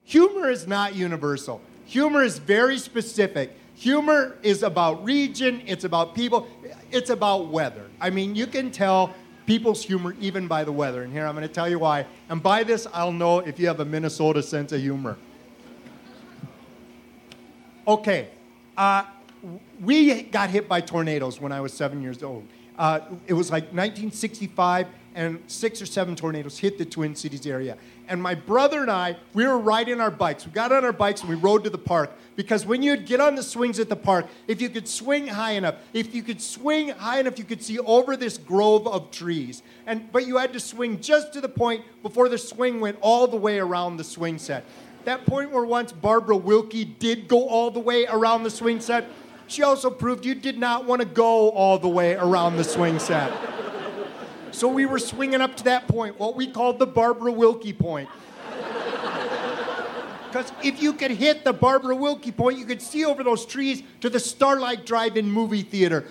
Humor is not universal. Humor is very specific. Humor is about region, it's about people, it's about weather. I mean, you can tell people's humor even by the weather. And here, I'm going to tell you why. And by this, I'll know if you have a Minnesota sense of humor. Okay. We got hit by tornadoes when I was 7 years old. It was like 1965, and 6 or 7 tornadoes hit the Twin Cities area. And my brother and I, we were riding our bikes. We got on our bikes and we rode to the park. Because when you'd get on the swings at the park, if you could swing high enough, you could see over this grove of trees. But you had to swing just to the point before the swing went all the way around the swing set. That point where once Barbara Wilkie did go all the way around the swing set, she also proved you did not want to go all the way around the swing set. So we were swinging up to that point, what we called the Barbara Wilkie point. Because if you could hit the Barbara Wilkie point, you could see over those trees to the Starlight Drive-In movie theater,